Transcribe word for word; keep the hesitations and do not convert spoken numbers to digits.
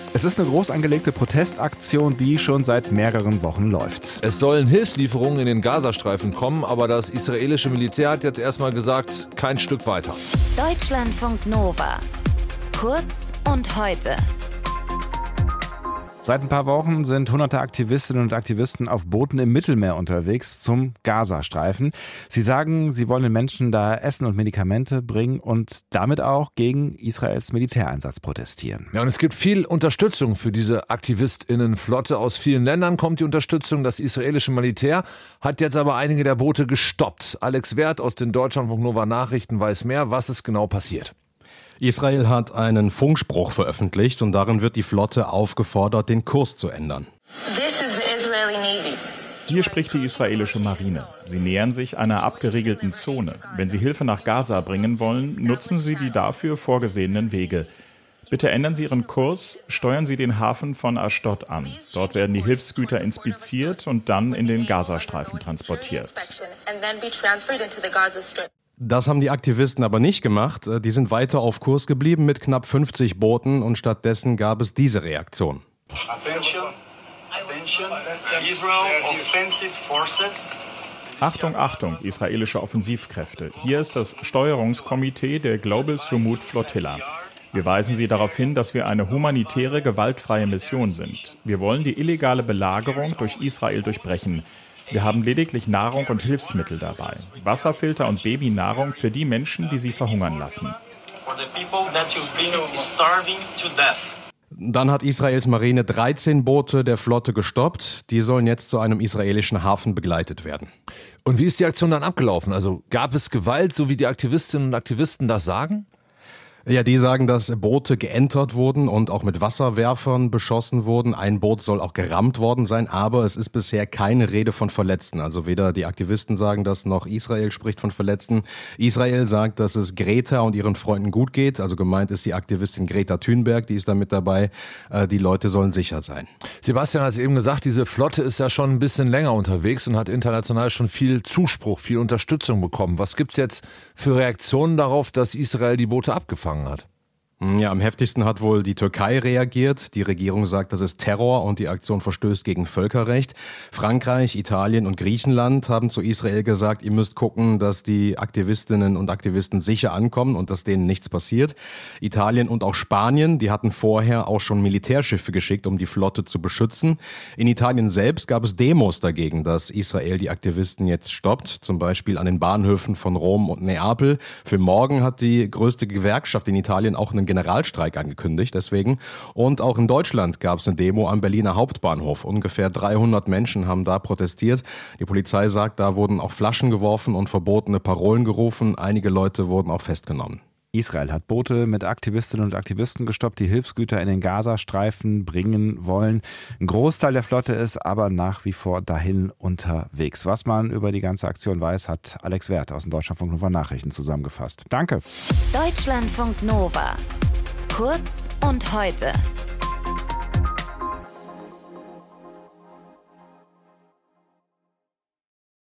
Es ist eine groß angelegte Protestaktion, die schon seit mehreren Wochen läuft. Es sollen Hilfslieferungen in den Gazastreifen kommen, aber das israelische Militär hat jetzt erstmal gesagt, kein Stück weiter. Deutschlandfunk Nova. Kurz und heute. Seit ein paar Wochen sind hunderte Aktivistinnen und Aktivisten auf Booten im Mittelmeer unterwegs zum Gazastreifen. Sie sagen, sie wollen den Menschen da Essen und Medikamente bringen und damit auch gegen Israels Militäreinsatz protestieren. Ja, und es gibt viel Unterstützung für diese AktivistInnenflotte. Aus vielen Ländern kommt die Unterstützung. Das israelische Militär hat jetzt aber einige der Boote gestoppt. Alex Werth aus den Deutschlandfunk Nova Nachrichten weiß mehr, was ist genau passiert. Israel hat einen Funkspruch veröffentlicht und darin wird die Flotte aufgefordert, den Kurs zu ändern. This is the Israeli Navy. Hier spricht die israelische Marine. Sie nähern sich einer abgeriegelten Zone. Wenn Sie Hilfe nach Gaza bringen wollen, nutzen Sie die dafür vorgesehenen Wege. Bitte ändern Sie Ihren Kurs, steuern Sie den Hafen von Ashdod an. Dort werden die Hilfsgüter inspiziert und dann in den Gazastreifen transportiert. Das haben die Aktivisten aber nicht gemacht. Die sind weiter auf Kurs geblieben mit knapp fünfzig Booten und stattdessen gab es diese Reaktion. Attention, attention, Israel offensive forces. Achtung, Achtung, israelische Offensivkräfte. Hier ist das Steuerungskomitee der Global Sumud Flotilla. Wir weisen Sie darauf hin, dass wir eine humanitäre, gewaltfreie Mission sind. Wir wollen die illegale Belagerung durch Israel durchbrechen. Wir haben lediglich Nahrung und Hilfsmittel dabei. Wasserfilter und Babynahrung für die Menschen, die sie verhungern lassen. Dann hat Israels Marine dreizehn Boote der Flotte gestoppt. Die sollen jetzt zu einem israelischen Hafen begleitet werden. Und wie ist die Aktion dann abgelaufen? Also gab es Gewalt, so wie die Aktivistinnen und Aktivisten das sagen? Ja, die sagen, dass Boote geentert wurden und auch mit Wasserwerfern beschossen wurden. Ein Boot soll auch gerammt worden sein, aber es ist bisher keine Rede von Verletzten. Also weder die Aktivisten sagen das, noch Israel spricht von Verletzten. Israel sagt, dass es Greta und ihren Freunden gut geht. Also gemeint ist die Aktivistin Greta Thunberg, die ist da mit dabei. Die Leute sollen sicher sein. Sebastian hat es eben gesagt, diese Flotte ist ja schon ein bisschen länger unterwegs und hat international schon viel Zuspruch, viel Unterstützung bekommen. Was gibt's jetzt für Reaktionen darauf, dass Israel die Boote abgefangen hat? Ja, am heftigsten hat wohl die Türkei reagiert. Die Regierung sagt, das ist Terror und die Aktion verstößt gegen Völkerrecht. Frankreich, Italien und Griechenland haben zu Israel gesagt, ihr müsst gucken, dass die Aktivistinnen und Aktivisten sicher ankommen und dass denen nichts passiert. Italien und auch Spanien, die hatten vorher auch schon Militärschiffe geschickt, um die Flotte zu beschützen. In Italien selbst gab es Demos dagegen, dass Israel die Aktivisten jetzt stoppt, zum Beispiel an den Bahnhöfen von Rom und Neapel. Für morgen hat die größte Gewerkschaft in Italien auch einen Generalstreik angekündigt, deswegen. Und auch in Deutschland gab es eine Demo am Berliner Hauptbahnhof. Ungefähr dreihundert Menschen haben da protestiert. Die Polizei sagt, da wurden auch Flaschen geworfen und verbotene Parolen gerufen. Einige Leute wurden auch festgenommen. Israel hat Boote mit Aktivistinnen und Aktivisten gestoppt, die Hilfsgüter in den Gazastreifen bringen wollen. Ein Großteil der Flotte ist aber nach wie vor dahin unterwegs. Was man über die ganze Aktion weiß, hat Alex Werth aus den Deutschlandfunk Nova Nachrichten zusammengefasst. Danke. Deutschlandfunk Nova. Kurz und heute.